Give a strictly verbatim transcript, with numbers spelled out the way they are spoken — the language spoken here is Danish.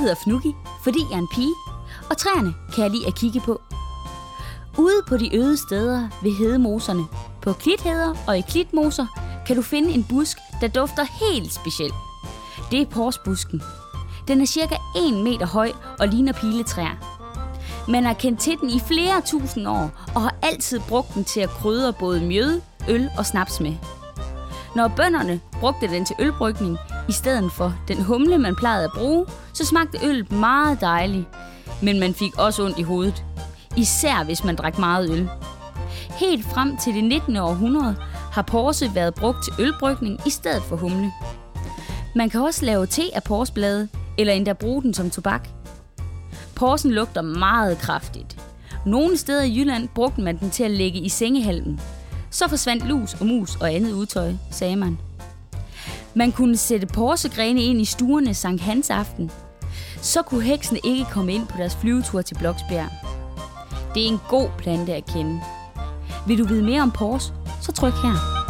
hedder Fnuggi, fordi jeg er en pige, og træerne kan jeg lide at kigge på. Ude på de øde steder ved hedemoserne, på klitheder og i klitmoser, kan du finde en busk, der dufter helt specielt. Det er porsbusken. Den er cirka en meter høj og ligner piletræer. Man har kendt til den i flere tusind år og har altid brugt den til at krydre både mjød, øl og snaps med. Når bønderne brugte den til ølbrygning i stedet for den humle, man plejede at bruge, så smagte øllet meget dejligt, men man fik også ondt i hovedet. Især hvis man drak meget øl. Helt frem til det nittende århundrede har porse været brugt til ølbrygning i stedet for humle. Man kan også lave te af porsblade, eller endda bruge den som tobak. Porsen lugter meget kraftigt. Nogle steder i Jylland brugte man den til at lægge i sengehalmen. Så forsvandt lus og mus og andet udtøj, sagde man. Man kunne sætte porsegrene ind i stuerne Sankt Hans aften. Så kunne heksene ikke komme ind på deres flyvetur til Bloksbjerg. Det er en god plante at kende. Vil du vide mere om pors, så tryk her.